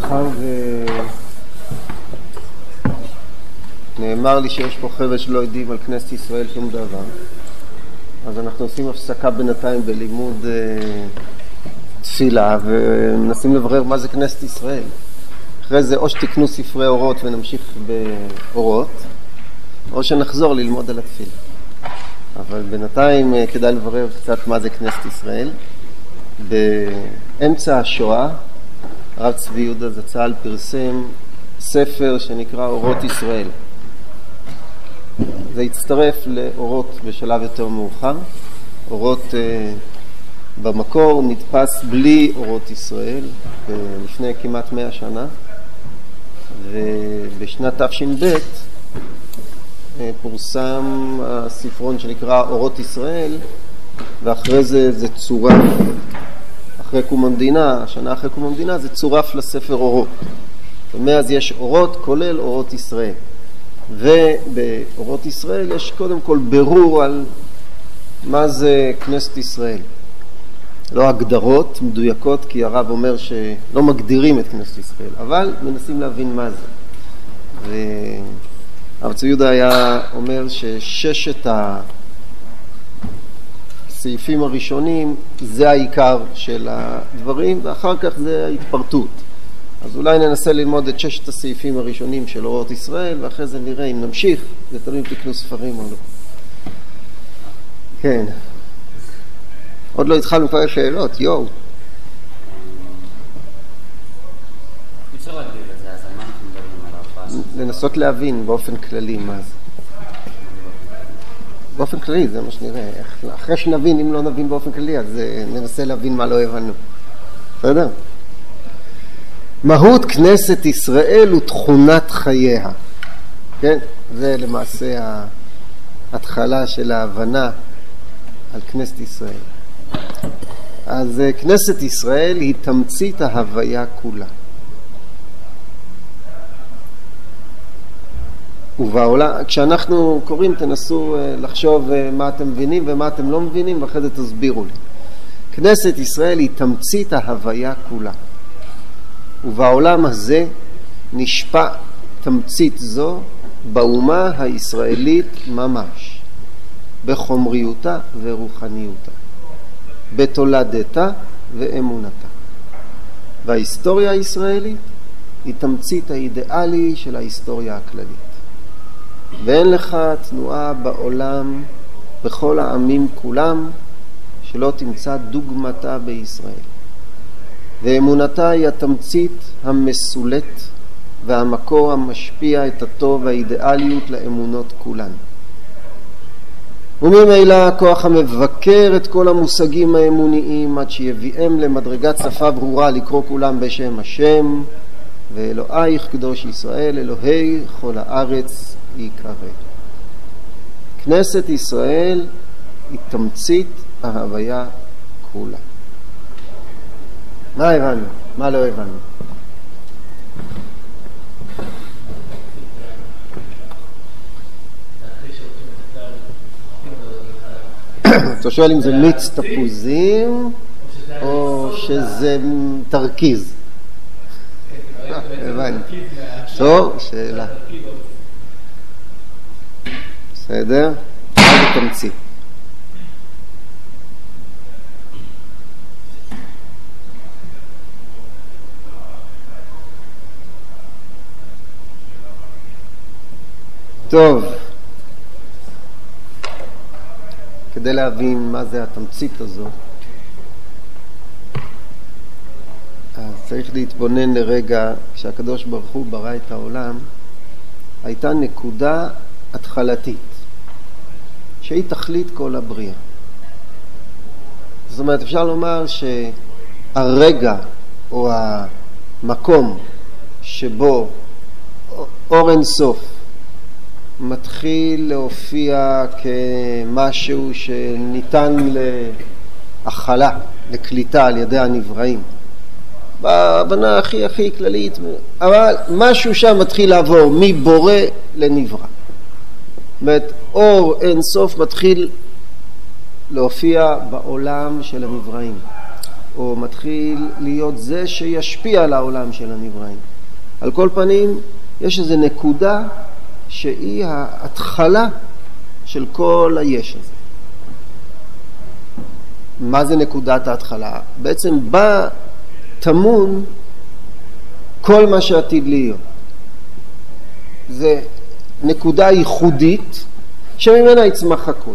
מאחר ונאמר לי שיש פה חבר'ה שלא יודעים על כנסת ישראל שום דבר, אז אנחנו עושים הפסקה בינתיים בלימוד תפילה ומנסים לברר מה זה כנסת ישראל. אחרי זה או שתקנו ספרי אורות ונמשיך באורות, או שנחזור ללמוד על התפילה. אבל בינתיים כדאי לברר קצת מה זה כנסת ישראל. באמצע השואה הרב צבי יהודה זצ"ל פרסם ספר שנקרא אורות ישראל. זה הצטרף לאורות בשלב יותר מאוחר. אורות במקור נתפס בלי אורות ישראל לפני כמעט 100 שנה, ובשנת תש"ב פורסם הספרון שנקרא אורות ישראל, ואחרי זה צורף אחרי קום המדינה, השנה אחרי קום המדינה, זה צורף לספר אורות. ומאז יש אורות כולל אורות ישראל. ובאורות ישראל יש קודם כל ברור על מה זה כנסת ישראל. לא הגדרות מדויקות, כי הרב אומר שלא מגדירים את כנסת ישראל, אבל מנסים להבין מה זה. והרב צבי יהודה היה אומר שששת הסעיפים הראשונים זה העיקר של הדברים, ואחר כך זה ההתפרטות. אז אולי ננסה ללמוד את 6 הסעיפים הראשונים של אורות ישראל, ואחרי זה נראה אם נמשיך, זה תלוי אם תקנו ספרים או לא. כן. עוד לא התחלנו כבר שאלות, יואו. אפשר להגדיר את זה, אז על מה אנחנו מדברים עליו? לנסות להבין באופן כללי מה זה. באופן כללי זה מה שנראה. אחרי שנבין, אם לא נבין באופן כללי, אז ננסה להבין מה לא הבנו. בסדר? מהות כנסת ישראל ותכונת חייה. כן? זה למעשה ההתחלה של ההבנה על כנסת ישראל. אז כנסת ישראל היא תמצית ההוויה כולה. ובעולם, כשאנחנו קוראים תנסו לחשוב מה אתם מבינים ומה אתם לא מבינים, ואחרי זה תסבירו לי. כנסת ישראל היא תמצית ההוויה כולה. ובעולם הזה נשפע תמצית זו באומה הישראלית ממש, בחומריותה ורוחניותה, בתולדתה ואמונתה. וההיסטוריה הישראלית היא תמצית האידיאלי של ההיסטוריה הכללית. ואין לך תנועה בעולם בכל העמים כולם שלא תמצא דוגמתה בישראל. ואמונתה היא התמצית המסולט והמקור המשפיע את הטוב והאידיאליות לאמונות כולן. וממילא הכוח המבקר את כל המושגים האמוניים עד שיביאם למדרגת שפה ברורה לקרוא כולם בשם השם, ואלוהיך קדוש ישראל אלוהי כל הארץ יקרא. כנסת ישראל היא תמצית ההוויה כולה. מה הבנו? מה לא הבנו? אתה שואל אם זה מיץ תפוזים או שזה תרכיז? הבנתי. טוב, שאלה. בסדר? מה זה תמצית? טוב, כדי להבין מה זה התמצית הזו, אז צריך להתבונן לרגע. כשהקדוש ברוך הוא ברא את העולם, הייתה נקודה התחלתית שהיא תכלית כל הבריאה. זאת אומרת, אפשר לומר שהרגע או המקום שבו אור אין סוף מתחיל להופיע כמשהו שניתן להכלה, לקליטה על ידי הנבראים. בהבנה הכי כללית, אבל משהו שם מתחיל לעבור מבורא לנברא. זאת אומרת, אור אין סוף מתחיל להופיע בעולם של הנבראים. או מתחיל להיות זה שישפיע על העולם של הנבראים. על כל פנים, יש איזו נקודה שהיא ההתחלה של כל היש הזה. מה זה נקודת ההתחלה? בעצם בא תמון כל מה שעתיד להיות. זה נקודה ייחודית שממנה יצמח הכל.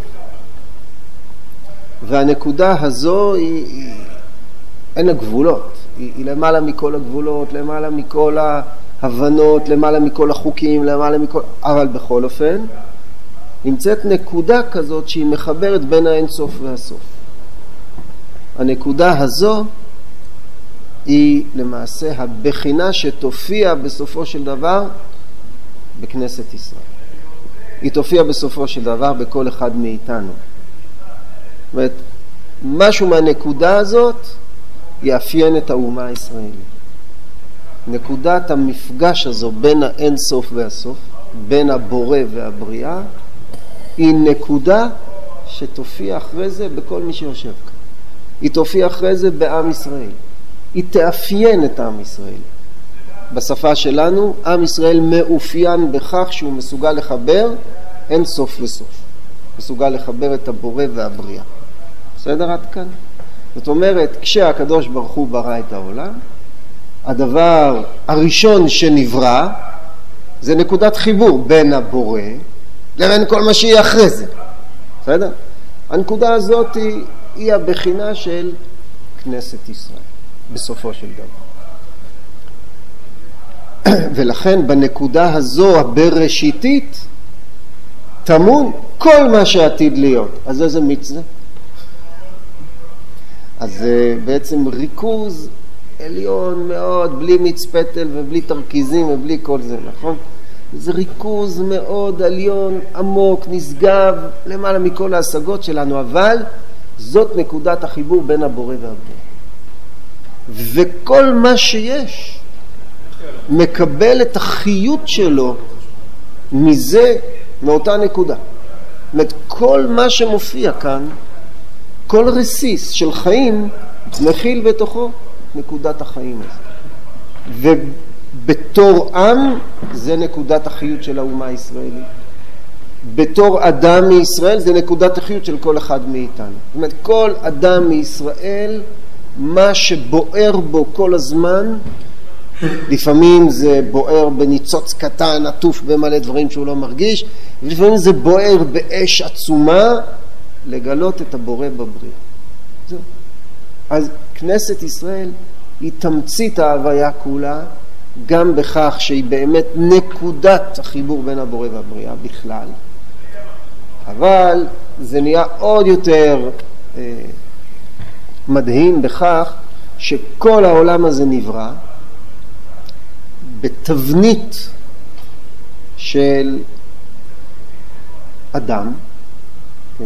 והנקודה הזו אין לה גבולות. היא למעלה מכל הגבולות, למעלה מכל ההבנות, למעלה מכל החוקים, למעלה מכל... אבל בכל אופן, נמצאת נקודה כזאת שהיא מחברת בין האינסוף והסוף. הנקודה הזו היא למעשה הבחינה שתופיע בסופו של דבר בכנסת ישראל. היא תופיע בסופו של דבר בכל אחד מאיתנו. זאת אומרת, משהו מהנקודה הזאת יאפיין את האומה הישראלית. נקודת המפגש הזו בין האין סוף והסוף, בין הבורא והבריאה, היא נקודה שתופיע אחרי זה בכל מי שיושב כאן. היא תופיע אחרי זה בעם ישראל. היא תאפיין את עם ישראל. בשפה שלנו, עם ישראל מאופיין בכך שהוא מסוגל לחבר אין סוף וסוף. מסוגל לחבר את הבורא והבריאה. בסדר עד כאן? זאת אומרת, כשהקדוש ברוך הוא ברא את העולם, הדבר הראשון שנברא, זה נקודת חיבור בין הבורא לבין כל מה שיהיה אחרי זה. בסדר? הנקודה הזאת היא הבחינה של כנסת ישראל, בסופו של דבר. ולכן בנקודה הזו הבראשיתית תמון כל מה שעתיד להיות. אז איזה מיץ זה? אז זה בעצם ריכוז עליון מאוד, בלי מיץ פטל ובלי תרכיזים ובלי כל זה, נכון? זה ריכוז מאוד עליון, עמוק, נשגב, למעלה מכל ההשגות שלנו, אבל זאת נקודת החיבור בין הבורא והבורא. וכל מה שיש מקבל את החיות שלו מזה, מאותה נקודה. זאת אומרת, כל מה שמופיע כאן, כל רסיס של חיים מכיל בתוכו נקודת החיים הזה. ובתור עם זה נקודת החיות של האומה הישראלית. בתור אדם מישראל זה נקודת החיות של כל אחד מאיתנו. זאת אומרת, כל אדם מישראל, מה שבוער בו כל הזמן, לפעמים זה בוער בניצוץ קטן, עטוף במלא דברים שהוא לא מרגיש, ולפעמים זה בוער באש עצומה, לגלות את הבורא בבריאה. זהו. אז כנסת ישראל היא תמצית ההוויה כולה, גם בכך שהיא באמת נקודת החיבור בין הבורא והבריאה בכלל. אבל זה נהיה עוד יותר מדהים בכך שכל העולם הזה נברא בתבנית של אדם, כן?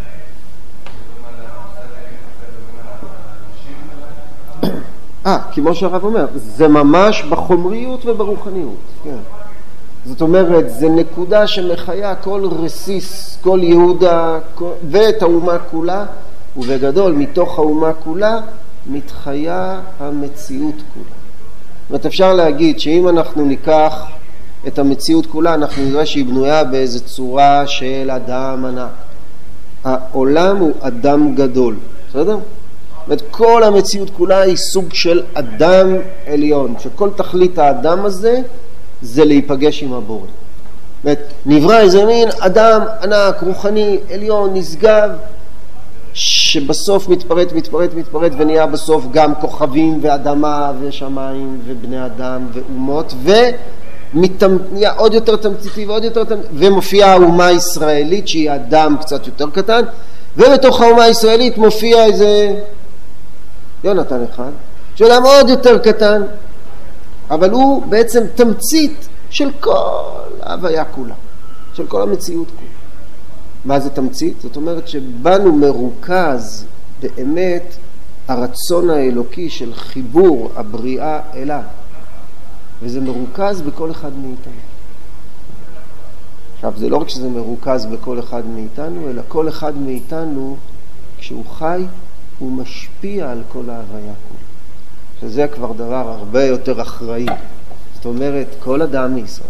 כמו שהרב אומר, זה ממש בחומריות וברוחניות, כן. זאת אומרת, זה נקודה שמחיה כל רסיס, כל יהודה ואת האומה כולה, ובגדול מתוך האומה כולה מתחיה המציאות כולה. זאת אומרת, אפשר להגיד שאם אנחנו ניקח את המציאות כולה, אנחנו נראה שהיא בנויה באיזו צורה של אדם ענק. העולם הוא אדם גדול, בסדר? זאת אומרת, כל המציאות כולה היא סוג של אדם עליון, שכל תכלית האדם הזה זה להיפגש עם הבורא. זאת אומרת, נברא איזה מין אדם ענק, רוחני, עליון, נשגב, שבסוף מתפרט ונהיה בסוף גם כוכבים ואדמה ושמיים ובני אדם ואומות, ונהיה עוד יותר תמציתי ועוד יותר תמציתי, ומופיעה האומה הישראלית שהיא אדם קצת יותר קטן, ובתוך האומה הישראלית מופיע איזה יונתן אחד, שהוא אדם עוד יותר קטן, אבל הוא בעצם תמצית של כל ההוויה כולה, של כל המציאות כולה. מה זה תמצית? זאת אומרת שבנו מרוכז באמת הרצון האלוקי של חיבור הבריאה אליו, וזה מרוכז בכל אחד מאיתנו. עכשיו, זה לא רק שזה מרוכז בכל אחד מאיתנו, אלא כל אחד מאיתנו, כשהוא חי, הוא משפיע על כל ההוויה כולה. שזה כבר דבר הרבה יותר אחראי. זאת אומרת, כל אדם מישראל,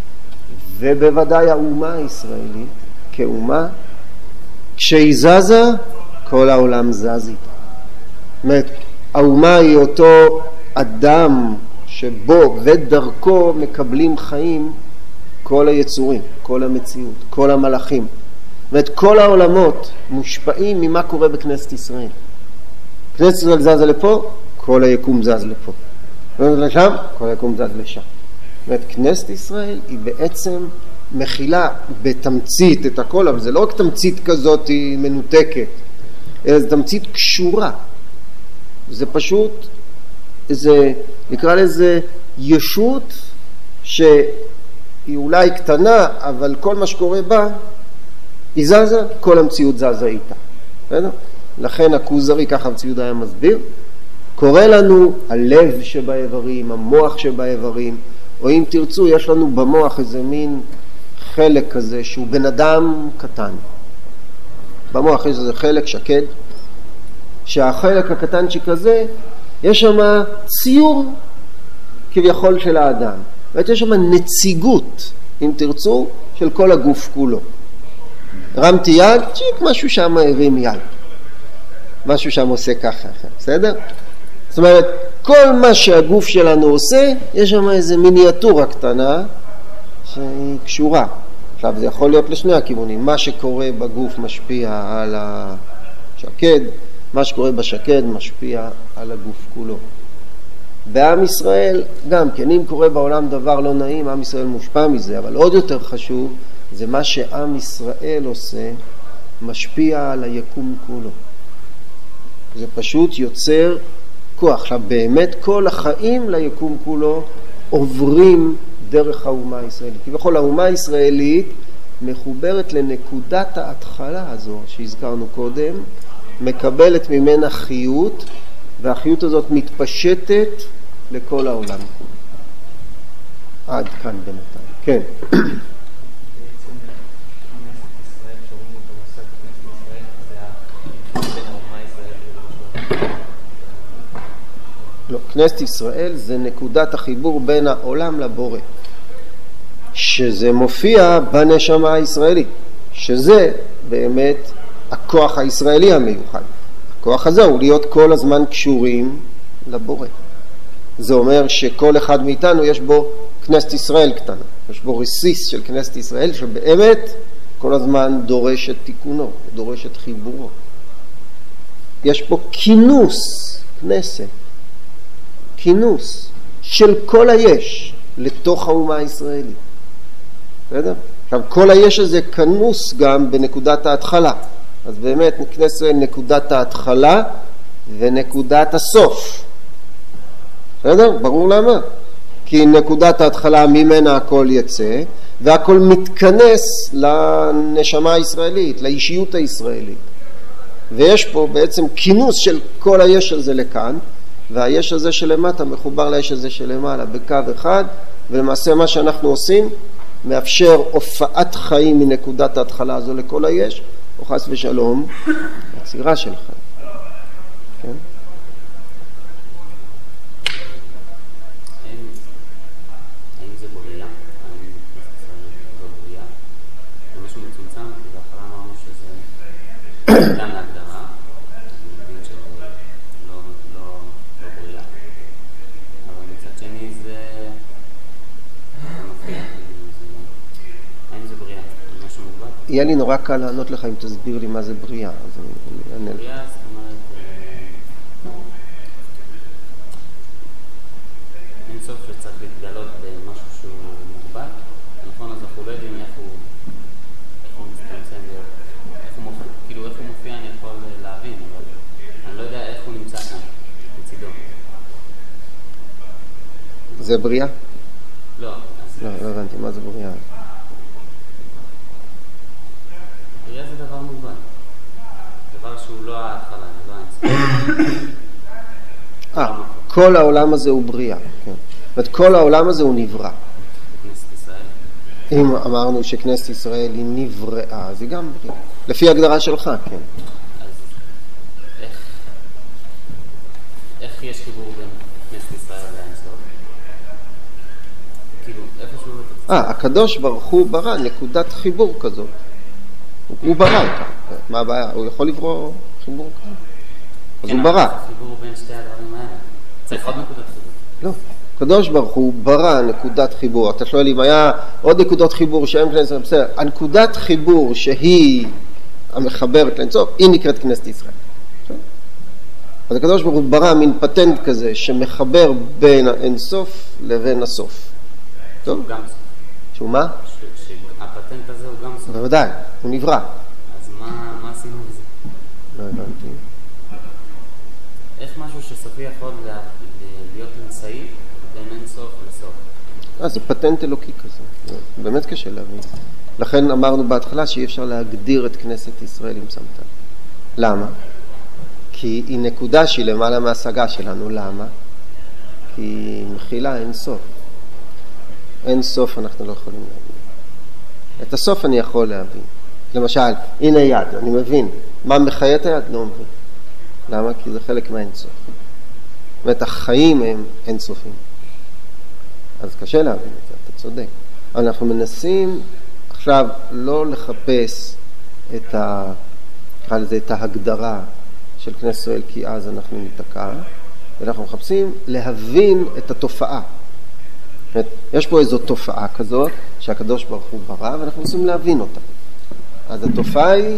ובוודאי האומה הישראלית, כאומה, כשהיא זזה, כל העולם זז איתה. זאת אומרת, האומה היא אותו אדם שבו ודרכו מקבלים חיים כל היצורים, כל המציאות, כל המלאכים. ואת כל העולמות מושפעים ממה קורה בכנסת ישראל. כנסת ישראל זזה לפה, כל היקום זז לפה. לשם, כל היקום זז לשם. זאת אומרת, כנסת ישראל היא בעצם מכילה בתמצית את הכל, אבל זה לא רק תמצית כזאת היא מנותקת, אלא זה תמצית קשורה. זה פשוט, נקרא לזה ישות שהיא אולי קטנה, אבל כל מה שקורה בה, היא זזה, כל המציאות זזה איתה. בסדר? לכן הכוזרי, ככה המציאות היה מסביר, קורא לנו הלב שבאיברים, המוח שבאיברים, או אם תרצו, יש לנו במוח איזה מין חלק כזה שהוא בן אדם קטן. במוח יש איזה חלק שקד, שהחלק הקטנצ'יק הזה, יש שם ציור כביכול של האדם. יש שם נציגות, אם תרצו, של כל הגוף כולו. הרמתי יד, צ'יק, משהו שם הרים יד. משהו שם עושה ככה, בסדר? זאת אומרת, כל מה שהגוף שלנו עושה, יש שם איזו מיניאטורה קטנה שהיא קשורה. עכשיו, זה יכול להיות לשני הכיוונים. מה שקורה בגוף משפיע על השקד, מה שקורה בשקד משפיע על הגוף כולו. בעם ישראל, גם כן, אם קורה בעולם דבר לא נעים, עם ישראל מושפע מזה, אבל עוד יותר חשוב, זה מה שעם ישראל עושה, משפיע על היקום כולו. זה פשוט יוצר כוח. עכשיו, באמת כל החיים ליקום כולו עוברים דרך האומה הישראלית. כביכול, האומה הישראלית מחוברת לנקודת ההתחלה הזו שהזכרנו קודם, מקבלת ממנה חיות, והחיות הזאת מתפשטת לכל העולם כולו. עד כאן בינתיים. כן. לא, כנסת ישראל זה נקודת החיבור בין העולם לבורא, שזה מופיע בנשמה הישראלית, שזה באמת הכוח הישראלי המיוחד. הכוח הזה הוא להיות כל הזמן קשורים לבורא. זה אומר שכל אחד מאיתנו יש בו כנסת ישראל קטנה, יש בו רסיס של כנסת ישראל שבאמת כל הזמן דורש את תיקונו, דורש את חיבורו. יש פה כינוס כנסת, כינוס של כל היש לתוך האומה הישראלית. בסדר? עכשיו, כל היש הזה כנוס גם בנקודת ההתחלה. אז באמת כנסת נקודת ההתחלה ונקודת הסוף. בסדר? ברור למה? כי נקודת ההתחלה ממנה הכל יצא, והכל מתכנס לנשמה הישראלית, לאישיות הישראלית. ויש פה בעצם כינוס של כל היש הזה לכאן, והיש הזה שלמטה מחובר ליש הזה שלמעלה בקו אחד, ולמעשה מה שאנחנו עושים מאפשר הופעת חיים מנקודת ההתחלה הזו לכל היש, או חס ושלום, הצירה של חיים. כן? האם זה בריאה? האם זו בריאה? זה משהו מצומצם, כי בהתחלה אמרנו שזה גם להגדרה, אני מבין שזה לא בריאה. אבל מצד שני זה מופיע. האם זה בריאה? זה משהו מוגבל? יהיה לי נורא קל לענות לך אם תסביר לי מה זה בריאה. אז אני אענה לך. בריאה זאת אומרת, אין סוף שצריך להתגלות במשהו שהוא מוגבל. נכון, אז אנחנו לא יודעים איך הוא מצטמצם, כאילו איך הוא מופיע אני יכול להבין, אבל אני לא יודע איך הוא נמצא כאן, בצידו. זה בריאה? לא. לא הבנתי, מה זה בריאה? בריאה זה דבר מובן. דבר שהוא לא ההתחלה, זה לא האמצע. כל העולם הזה הוא בריאה. כן. זאת כל העולם הזה הוא נברא. בכנסת ישראל. אם אמרנו שכנסת ישראל היא נבראה, אז היא גם בריאה. לפי הגדרה שלך, כן. אז איך איך יש חיבור בין כנסת ישראל לאינסוף? כאילו, איפשהו... הקדוש ברוך הוא ברא נקודת חיבור כזאת. הוא ברא אותה. מה הבעיה? הוא יכול לברוא חיבור כזה. אז הוא ברא. חיבור בין שתי הדברים האלה. צריך עוד נקודת חיבור. לא. הקדוש ברוך הוא ברא נקודת חיבור. אתה שואל אם היה עוד נקודות חיבור שהן כנסת ישראל. בסדר. הנקודת חיבור שהיא המחברת לאינסוף, היא נקראת כנסת ישראל. אז הקדוש ברוך הוא ברא מין פטנט כזה שמחבר בין האינסוף לבין הסוף. טוב? שהוא גם סוף. שהוא מה? שהפטנט הזה הוא גם סוף. בוודאי, הוא נברא. אז מה עשינו בזה? לא הבנתי. איך משהו שסופי יכול להיות אמצעי בין אינסוף לסוף? זה פטנט אלוקי כזה. באמת קשה להבין. לכן אמרנו בהתחלה שאי אפשר להגדיר את כנסת ישראל עם סמטה. למה? כי היא נקודה שהיא למעלה מההשגה שלנו. למה? כי היא מכילה אין סוף. אין סוף אנחנו לא יכולים להבין. את הסוף אני יכול להבין. למשל, הנה יד, אני מבין. מה מחיה את היד? לא מבין. למה? כי זה חלק מהאין סוף. זאת אומרת, החיים הם אין סופים. אז קשה להבין את זה, אתה צודק. אבל אנחנו מנסים עכשיו לא לחפש את ההגדרה של כנסת ישראל, כי אז אנחנו ניתקע, ואנחנו מחפשים להבין את התופעה. זאת אומרת, יש פה איזו תופעה כזאת שהקדוש ברוך הוא ברא, ואנחנו רוצים להבין אותה. אז התופעה היא,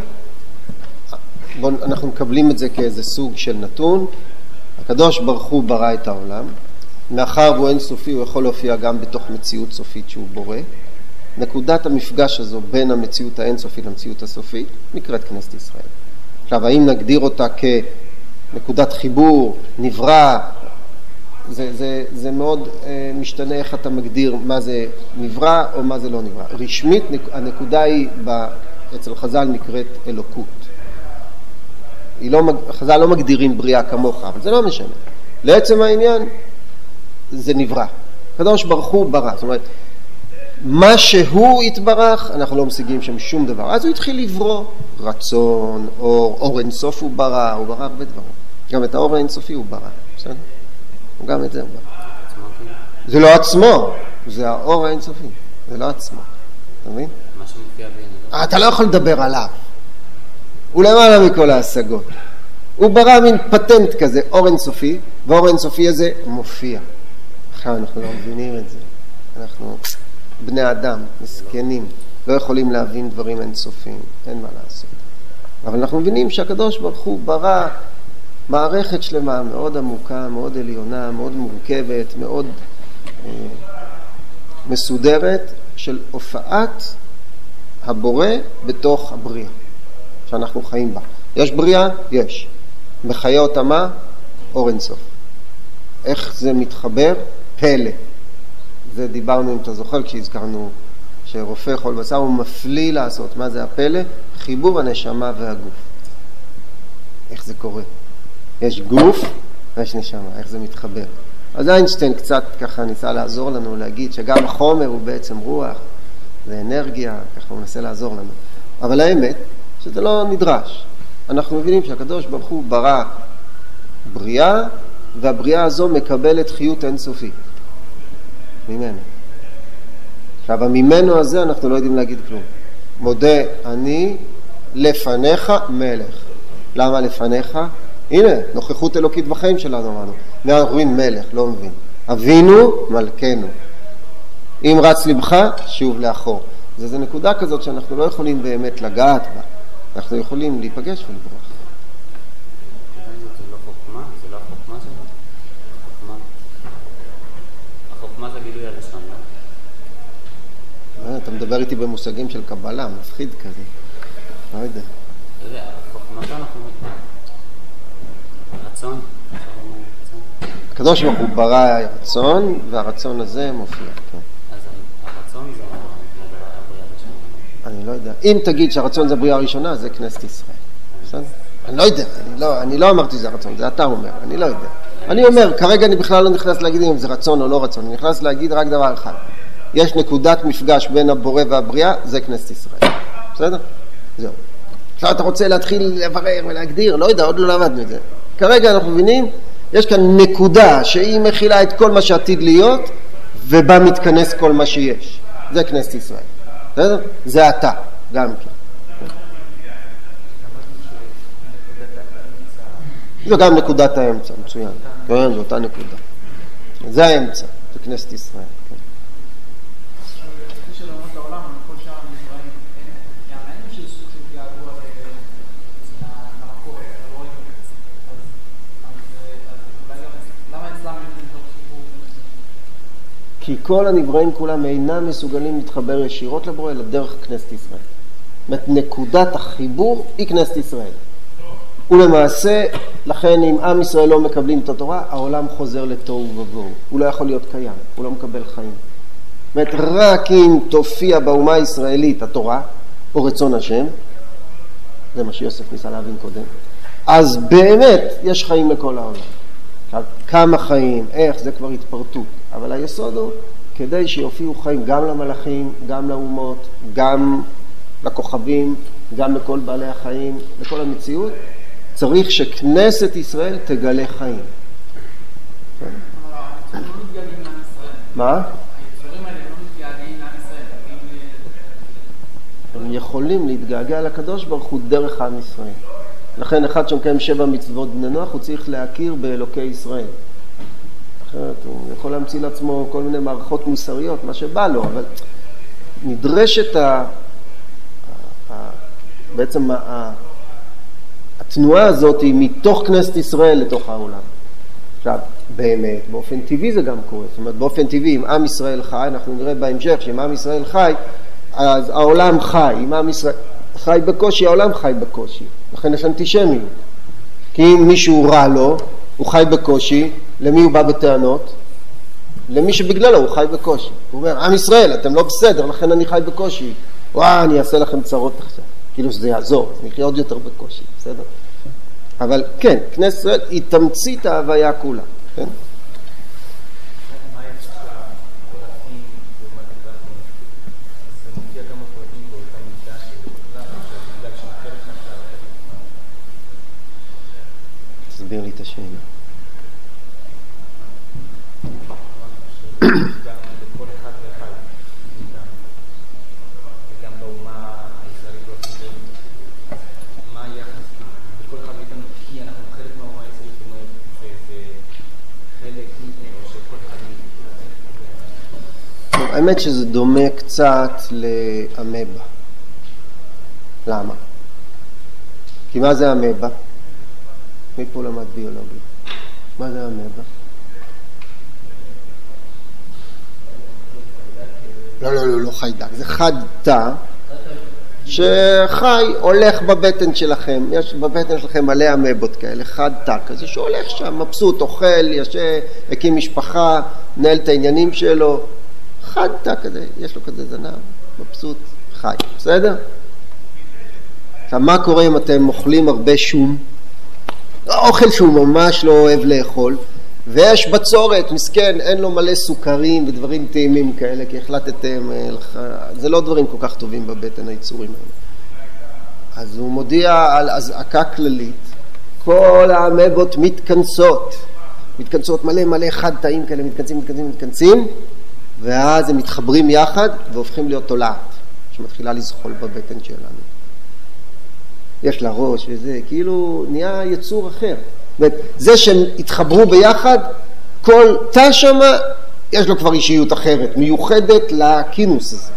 אנחנו מקבלים את זה כאיזה סוג של נתון. הקדוש ברוך הוא ברא את העולם. מאחר והוא אין סופי, הוא יכול להופיע גם בתוך מציאות סופית שהוא בורא. נקודת המפגש הזו בין המציאות האינסופית למציאות הסופית נקראת כנסת ישראל. עכשיו, האם נגדיר אותה כנקודת חיבור, נברא, זה מאוד משתנה איך אתה מגדיר מה זה נברא או מה זה לא נברא. רשמית, הנקודה היא אצל חז"ל נקראת אלוקות. חז"ל לא מגדירים בריאה כמוך, אבל זה לא משנה. לעצם העניין, זה נברא. הקדוש ברוך הוא ברא. זאת אומרת, מה שהוא התברך, אנחנו לא משיגים שם שום דבר. אז הוא התחיל לברוא רצון, אור אינסוף הוא ברא הרבה דברים. גם את האור האינסופי הוא ברא, בסדר? גם את זה הוא ברא. זה לא עצמו, זה האור האינסופי, זה לא עצמו. אתה מבין? מה שמופיע בעיניו. אתה לא יכול לדבר עליו. הוא למעלה מכל ההשגות. הוא ברא מין פטנט כזה, אור אינסופי, והאור האינסופי הזה מופיע. עכשיו אנחנו לא מבינים את זה. אנחנו בני אדם, מסכנים, לא יכולים להבין דברים אינסופיים, אין מה לעשות. אבל אנחנו מבינים שהקדוש ברוך הוא ברא מערכת שלמה מאוד עמוקה, מאוד עליונה, מאוד מורכבת, מאוד מסודרת של הופעת הבורא בתוך הבריאה שאנחנו חיים בה. יש בריאה? יש. מחיה אותה מה? אור אינסוף. איך זה מתחבר? פלא. זה דיברנו, אם אתה זוכר, כשהזכרנו שרופא חול בשר הוא מפליא לעשות. מה זה הפלא? חיבור הנשמה והגוף. איך זה קורה? יש גוף ויש נשמה. איך זה מתחבר? אז איינשטיין קצת ככה ניסה לעזור לנו, להגיד שגם החומר הוא בעצם רוח, זה אנרגיה, ככה הוא מנסה לעזור לנו. אבל האמת, שזה לא נדרש. אנחנו מבינים שהקדוש ברוך הוא ברא בריאה, והבריאה הזו מקבלת חיות אינסופית. ממנו. עכשיו, הממנו הזה אנחנו לא יודעים להגיד כלום. מודה אני לפניך מלך. למה לפניך? הנה, נוכחות אלוקית בחיים שלנו אמרנו. אנחנו רואים מלך, לא מבין. אבינו מלכנו. אם רץ לבך, שוב לאחור. זה נקודה כזאת שאנחנו לא יכולים באמת לגעת בה. אנחנו יכולים להיפגש ולברוח. זה לא חוכמה? זה לא החוכמה שלנו? החוכמה זה גילוי הלשון, לא? אתה מדבר איתי במושגים של קבלה, מפחיד כזה. לא יודע. אתה יודע, החוכמה שאנחנו רצון. הקדוש ברוך הוא ברא רצון, והרצון הזה מופיע. אז הרצון זה הבריאה הראשונה. אני לא יודע. אם תגיד שהרצון זה הבריאה הראשונה, זה כנסת ישראל. בסדר? אני לא יודע. אני לא אמרתי שזה הרצון, זה אתה אומר. אני לא יודע. אני אומר, כרגע אני בכלל לא נכנס להגיד אם זה רצון או לא רצון. אני נכנס להגיד רק דבר אחד. יש נקודת מפגש בין הבורא והבריאה, זה כנסת ישראל. בסדר? זהו. עכשיו אתה רוצה להתחיל לברר ולהגדיר, לא יודע, עוד לא למדנו את זה. כרגע אנחנו מבינים יש כאן נקודה שהיא מכילה את כל מה שעתיד להיות, ובה מתכנס כל מה שיש. זה כנסת ישראל. בסדר? זה אתה, גם כן. זו גם נקודת האמצע, מצוין. כן, זו אותה נקודה. זה האמצע, זה כנסת ישראל. כי כל הנבראים כולם אינם מסוגלים להתחבר ישירות לבורא, אלא דרך כנסת ישראל. זאת אומרת, נקודת החיבור היא כנסת ישראל. ולמעשה, לכן אם עם ישראל לא מקבלים את התורה, העולם חוזר לתוהו ובוהו. הוא לא יכול להיות קיים, הוא לא מקבל חיים. זאת אומרת, רק אם תופיע באומה הישראלית התורה, או רצון השם, זה מה שיוסף ניסה להבין קודם, אז באמת יש חיים לכל העולם. עכשיו, כמה חיים, איך, זה כבר התפרטות. אבל היסוד הוא, כדי שיופיעו חיים גם למלאכים, גם לאומות, גם לכוכבים, גם לכל בעלי החיים, לכל המציאות, צריך שכנסת ישראל תגלה חיים. מה? היצורים האלה לא מתגעגעים לעם ישראל. הם יכולים להתגעגע לקדוש ברוך הוא דרך עם ישראל. לכן אחד שמקיים 7 מצוות בני נוח, הוא צריך להכיר באלוקי ישראל. אחרת הוא יכול להמציא לעצמו כל מיני מערכות מוסריות, מה שבא לו, אבל נדרשת בעצם התנועה הזאת היא מתוך כנסת ישראל לתוך העולם. עכשיו, באמת, באופן טבעי זה גם קורה. זאת אומרת, באופן טבעי, אם עם ישראל חי, אנחנו נראה בהמשך שאם עם ישראל חי, אז העולם חי. אם עם ישראל חי בקושי, העולם חי בקושי. לכן יש אנטישמיות. כי אם מישהו רע לו, הוא חי בקושי, למי הוא בא בטענות? למי שבגללו הוא חי בקושי. הוא אומר, עם ישראל, אתם לא בסדר, לכן אני חי בקושי. אני אעשה לכם צרות עכשיו. כאילו שזה יעזור, אז נחיה עוד יותר בקושי, בסדר? אבל כן, כנסת ישראל היא תמצית ההוויה כולה, כן? תסביר לי את השאלה. האמת שזה דומה קצת לאמבה. למה? כי מה זה אמבה? מי פה למד ביולוגיה? מה זה אמבה? לא חיידק. זה חד תא שחי, הולך בבטן שלכם. יש בבטן שלכם מלא אמבות כאלה, חד תא כזה שהולך שם, מבסוט, אוכל, הקים משפחה, מנהל את העניינים שלו. חד תא כזה, יש לו כזה זנב, מבסוט, חי, בסדר? עכשיו, מה קורה אם אתם אוכלים הרבה שום? אוכל שהוא ממש לא אוהב לאכול, ויש בצורת, מסכן, אין לו מלא סוכרים ודברים טעימים כאלה, כי החלטתם, זה לא דברים כל כך טובים בבטן, היצורים האלה. אז הוא מודיע על אזעקה כללית, כל האמבות מתכנסות מלא חד תאים כאלה, מתכנסים, ואז הם מתחברים יחד והופכים להיות תולעת, שמתחילה לזחול בבטן שלנו. יש לה ראש וזה, כאילו נהיה יצור אחר. זה שהם התחברו ביחד, כל תא שמה, יש לו כבר אישיות אחרת, מיוחדת לכינוס הזה.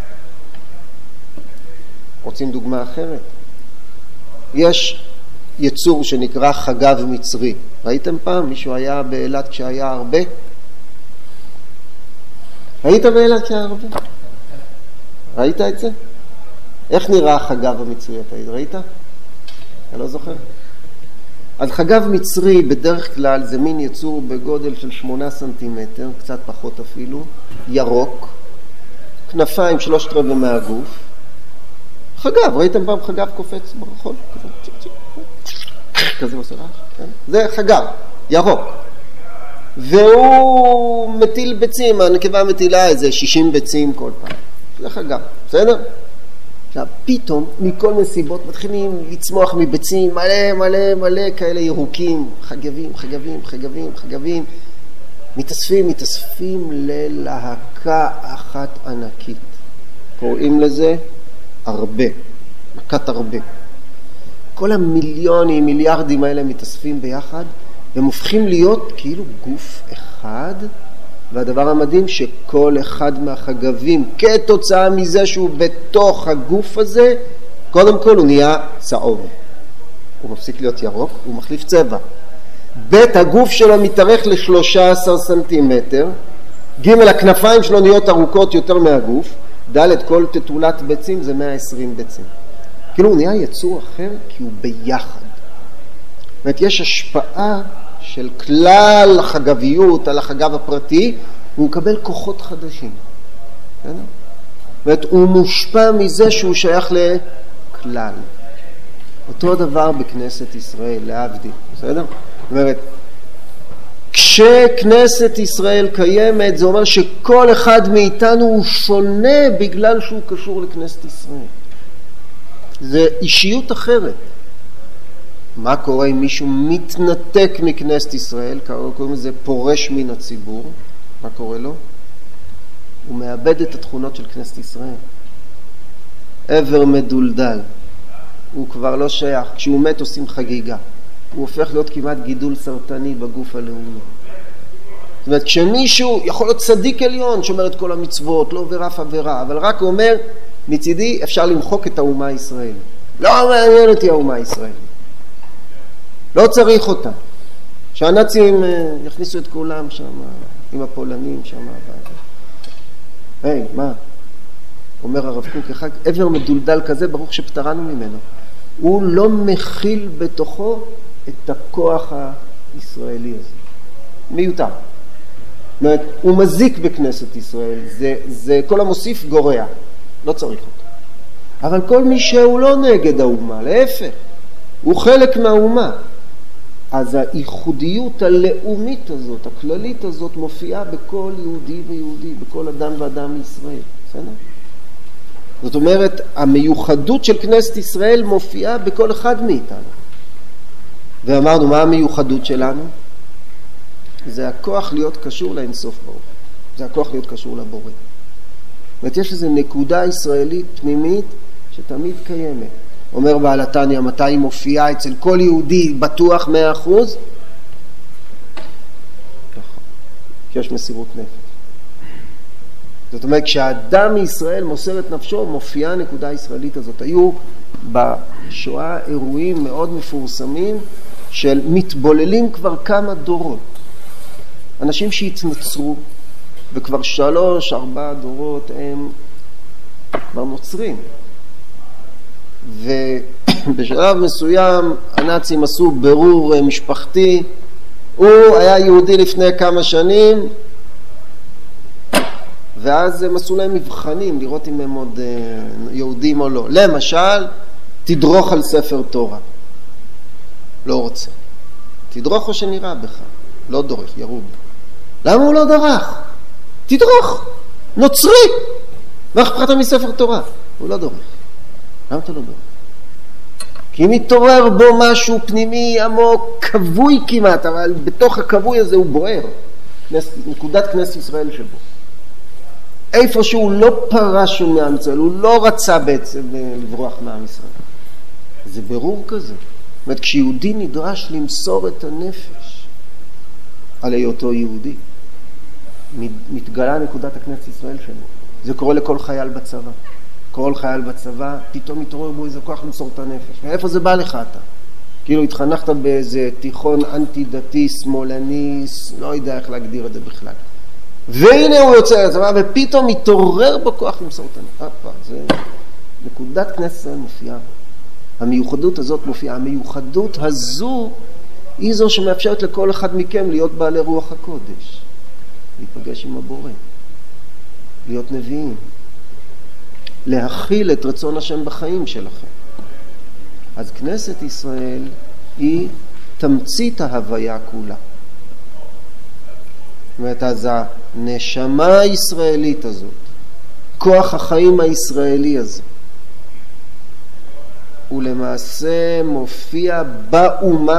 רוצים דוגמה אחרת? יש יצור שנקרא חגב מצרי. ראיתם פעם? מישהו היה באילת כשהיה הרבה? ראית באילת כשהיה הרבה? ראית את זה? איך נראה החגב המצרי? אתה ראית? אתה לא זוכר? אז חגב מצרי בדרך כלל זה מין יצור בגודל של 8 סנטימטר, קצת פחות אפילו, ירוק, כנפיים 3/4 מהגוף. חגב, ראיתם פעם חגב קופץ ברחוב? כזה עושה רעש, כן? זה חגב, ירוק. והוא מטיל ביצים, הנקבה מטילה איזה 60 ביצים כל פעם. זה חגב, בסדר? פתאום מכל מסיבות מתחילים לצמוח מביצים מלא מלא מלא כאלה ירוקים, חגבים, מתאספים ללהקה אחת ענקית. קוראים לזה הרבה, מכת הרבה. כל המיליונים, מיליארדים האלה מתאספים ביחד, והם הופכים להיות כאילו גוף אחד, והדבר המדהים שכל אחד מהחגבים, כתוצאה מזה שהוא בתוך הגוף הזה, קודם כל הוא נהיה צהוב. הוא מפסיק להיות ירוק, הוא מחליף צבע. בית הגוף שלו מתארך ל13 סנטימטר, ג' הכנפיים שלו נהיות ארוכות יותר מהגוף, ד' כל תטולת ביצים זה 120 ביצים. כאילו הוא נהיה יצור אחר כי הוא ביחד. זאת אומרת, יש השפעה של כלל החגביות על החגב הפרטי, והוא מקבל כוחות חדשים. זאת אומרת, הוא מושפע מזה שהוא שייך לכלל. אותו דבר בכנסת ישראל, להבדיל. בסדר? זאת אומרת, כשכנסת ישראל קיימת, זה אומר שכל אחד מאיתנו הוא שונה בגלל שהוא קשור לכנסת ישראל. זה אישיות אחרת. מה קורה אם מישהו מתנתק מכנסת ישראל, קוראים לזה פורש מן הציבור, מה קורה לו? הוא מאבד את התכונות של כנסת ישראל. עבר מדולדל, הוא כבר לא שייך, כשהוא מת עושים חגיגה, הוא הופך להיות כמעט גידול סרטני בגוף הלאומי. זאת אומרת, כשמישהו יכול להיות צדיק עליון, שומר את כל המצוות, לא עובר אף עבירה, אבל רק אומר, מצידי אפשר למחוק את האומה הישראלית. לא מעניין אותי האומה הישראלית. לא צריך אותה. שהנאצים יכניסו את כולם שם, עם הפולנים שם. היי, מה? אומר הרב קוק, אחד עבר מדולדל כזה, ברוך שפטרנו ממנו. הוא לא מכיל בתוכו את הכוח הישראלי הזה. מיותר. זאת אומרת, הוא מזיק בכנסת ישראל. זה כל המוסיף גורע. לא צריך אותו. אבל כל מי שהוא לא נגד האומה, להפך, הוא חלק מהאומה. אז הייחודיות הלאומית הזאת, הכללית הזאת, מופיעה בכל יהודי ויהודי, בכל אדם ואדם לישראל. בסדר? זאת אומרת, המיוחדות של כנסת ישראל מופיעה בכל אחד מאיתנו. ואמרנו, מה המיוחדות שלנו? זה הכוח להיות קשור לאינסוף ברוך. זה הכוח להיות קשור לבורא. זאת אומרת, יש איזו נקודה ישראלית פנימית שתמיד קיימת. אומר בעל התניא, מתי היא מופיעה אצל כל יהודי בטוח 100%? שיש מסירות נפש. זאת אומרת, כשהאדם מישראל מוסר את נפשו, מופיעה הנקודה הישראלית הזאת. היו בשואה אירועים מאוד מפורסמים של מתבוללים כבר כמה דורות. אנשים שהתנצרו, וכבר 3-4 דורות הם כבר נוצרים. ובשלב מסוים הנאצים עשו ברור משפחתי, הוא היה יהודי לפני כמה שנים, ואז הם עשו להם מבחנים לראות אם הם עוד יהודים או לא. למשל, תדרוך על ספר תורה. לא רוצה. תדרוך או שנראה בך. לא דורך, ירוב. למה הוא לא דרך? תדרוך. נוצרי. מה אכפת מספר תורה? הוא לא דורך. למה אתה לא דורך? כי מתעורר בו משהו פנימי עמוק, כבוי כמעט, אבל בתוך הכבוי הזה הוא בוער. נקודת כנסת ישראל שבו. איפה שהוא לא פרש מעם ישראל, הוא לא רצה בעצם לברוח מעם ישראל. זה ברור כזה. זאת אומרת, כשיהודי נדרש למסור את הנפש על היותו יהודי, מתגלה נקודת הכנסת ישראל שלו. זה קורה לכל חייל בצבא. כל חייל בצבא, פתאום מתעורר בו איזה כוח למסור את הנפש. מאיפה זה בא לך אתה? כאילו התחנכת באיזה תיכון אנטי-דתי, שמאלני, לא יודע איך להגדיר את זה בכלל. והנה הוא יוצא לצבא, ופתאום מתעורר בכוח למסור את הנפש. זה נקודת כנסת ישראל מופיעה. המיוחדות הזאת מופיעה. המיוחדות הזו היא זו שמאפשרת לכל אחד מכם להיות בעלי רוח הקודש. להיפגש עם הבורא. להיות נביאים. להכיל את רצון השם בחיים שלכם. אז כנסת ישראל היא תמצית ההוויה כולה. זאת אומרת, אז הנשמה הישראלית הזאת, כוח החיים הישראלי הזה, הוא למעשה מופיע באומה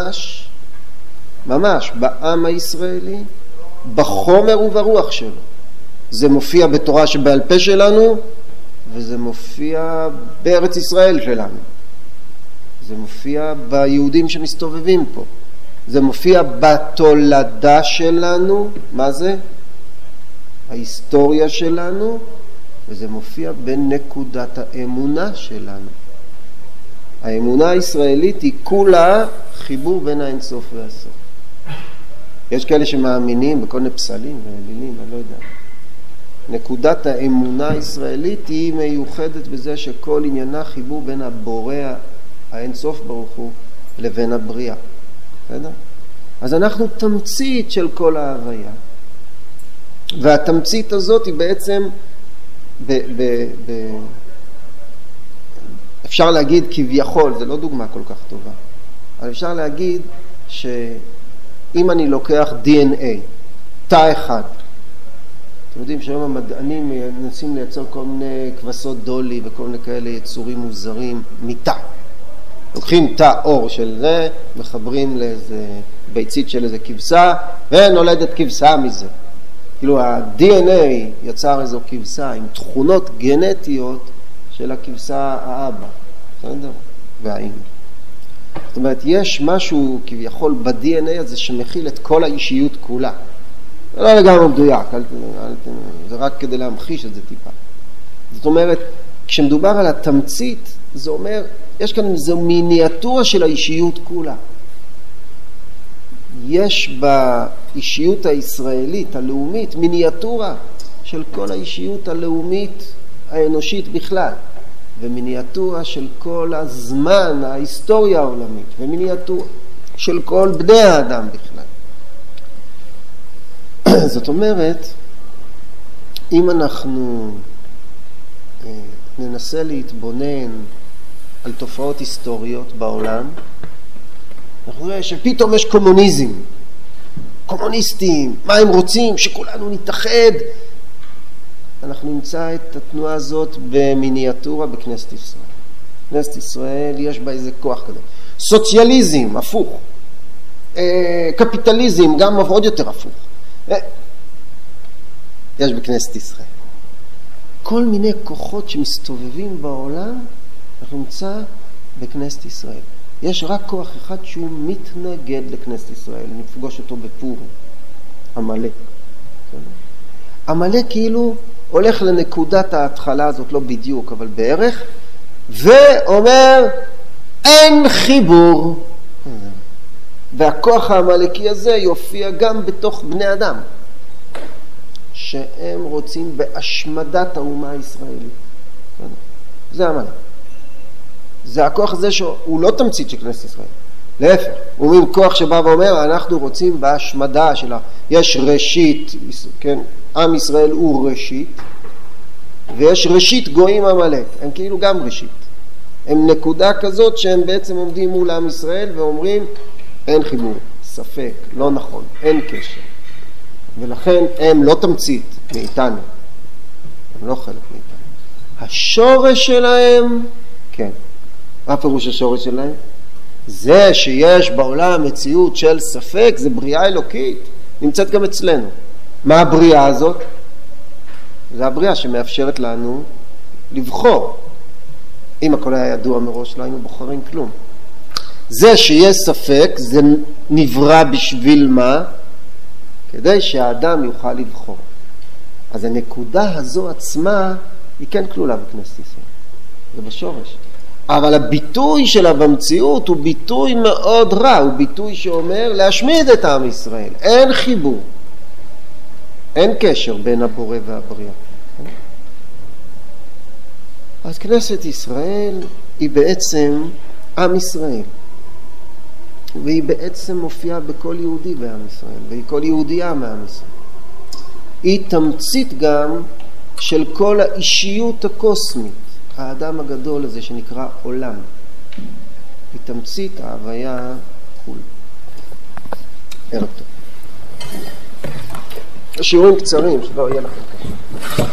ממש בעם הישראלי, בחומר וברוח שלו. זה מופיע בתורה שבעל פה שלנו, וזה מופיע בארץ ישראל שלנו. זה מופיע ביהודים שמסתובבים פה. זה מופיע בתולדה שלנו, מה זה? ההיסטוריה שלנו, וזה מופיע בנקודת האמונה שלנו. האמונה הישראלית היא כולה חיבור בין האינסוף והסוף. יש כאלה שמאמינים בכל מיני פסלים ואלילים, אני לא יודע. נקודת האמונה הישראלית היא מיוחדת בזה שכל עניינה חיבור בין הבורא האינסוף ברוך הוא לבין הבריאה. בסדר? אז אנחנו תמצית של כל ההוויה. והתמצית הזאת היא בעצם אפשר להגיד כביכול, זה לא דוגמה כל כך טובה, אבל אפשר להגיד שאם אני לוקח DNA, תא אחד, אתם יודעים שהיום המדענים מנסים לייצר כל מיני כבשות דולי וכל מיני כאלה יצורים מוזרים מתא. לוקחים תא אור של זה, מחברים לאיזה ביצית של איזה כבשה, ונולדת כבשה מזה. כאילו ה-DNA יצר איזו כבשה עם תכונות גנטיות של הכבשה האבא, בסדר? והאמא. זאת אומרת, יש משהו כביכול ב-DNA הזה שמכיל את כל האישיות כולה. זה לא לגמרי מדויק, זה רק כדי להמחיש את זה טיפה. זאת אומרת, כשמדובר על התמצית, זה אומר, יש כאן איזו מיניאטורה של האישיות כולה. יש באישיות הישראלית, הלאומית, מיניאטורה של כל האישיות הלאומית האנושית בכלל, ומיניאטורה של כל הזמן, ההיסטוריה העולמית, ומיניאטורה של כל בני האדם בכלל. זאת אומרת, אם אנחנו ננסה להתבונן על תופעות היסטוריות בעולם, אנחנו נראה שפתאום יש קומוניזם, קומוניסטים, מה הם רוצים? שכולנו נתאחד. אנחנו נמצא את התנועה הזאת במיניאטורה בכנסת ישראל. כנסת ישראל יש בה איזה כוח כזה. סוציאליזם, הפוך. קפיטליזם, גם עוד יותר הפוך. יש בכנסת ישראל. כל מיני כוחות שמסתובבים בעולם, אנחנו נמצא בכנסת ישראל. יש רק כוח אחד שהוא מתנגד לכנסת ישראל. נפגוש אותו בפורים. עמלק. עמלק כאילו הולך לנקודת ההתחלה הזאת, לא בדיוק, אבל בערך, ואומר, אין חיבור. והכוח העמלקי הזה יופיע גם בתוך בני אדם, שהם רוצים בהשמדת האומה הישראלית. זה עמלק. זה הכוח הזה שהוא לא תמצית של כנסת ישראל. להפך, הוא מין כוח שבא ואומר, אנחנו רוצים בהשמדה שלה. יש ראשית, כן, עם ישראל הוא ראשית, ויש ראשית גויים עמלק. הם כאילו גם ראשית. הם נקודה כזאת שהם בעצם עומדים מול עם ישראל ואומרים, אין חיבור, ספק, לא נכון, אין קשר. ולכן הם לא תמצית מאיתנו. הם לא חלק מאיתנו. השורש שלהם, כן. מה פירוש השורש שלהם? זה שיש בעולם מציאות של ספק, זה בריאה אלוקית, נמצאת גם אצלנו. מה הבריאה הזאת? זה הבריאה שמאפשרת לנו לבחור. אם הכל היה ידוע מראש, לא היינו בוחרים כלום. זה שיש ספק, זה נברא בשביל מה? כדי שהאדם יוכל לבחור. אז הנקודה הזו עצמה היא כן כלולה בכנסת ישראל. זה בשורש. אבל הביטוי שלה במציאות הוא ביטוי מאוד רע, הוא ביטוי שאומר להשמיד את עם ישראל. אין חיבור. אין קשר בין הבורא והבריאה. אז כנסת ישראל היא בעצם עם ישראל. והיא בעצם מופיעה בכל יהודי בעם ישראל, והיא כל יהודייה מעם ישראל. היא תמצית גם של כל האישיות הקוסמית, האדם הגדול הזה שנקרא עולם. היא תמצית ההוויה כולה. ערב טוב. שיעורים קצרים, שלא יהיה לכם קשה.